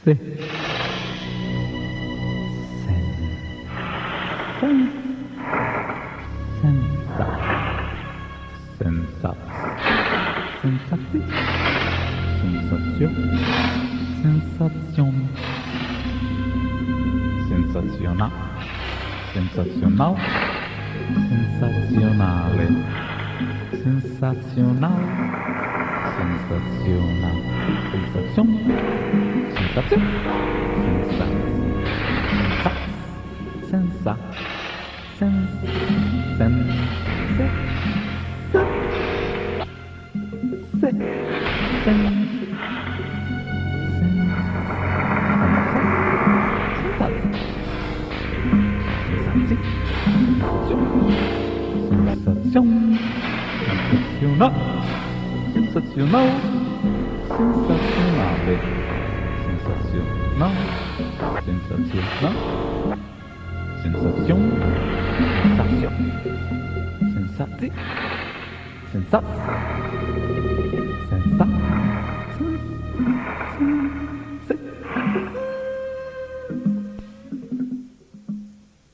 せ、せん、せんさ、せんさ、センサティ、センサチョ、センサチョン、センサチョナ、センサチョナル、センサチョナレ、センサチョナル、センサチョナ、センサチョン、センサチョ、センサ、センサ、セン、セン、セ、セ、セン、セン、sensación, sensacional, sensacional, sensacional, sensacional, sensacional, sensación, sensación, sensate, sensat,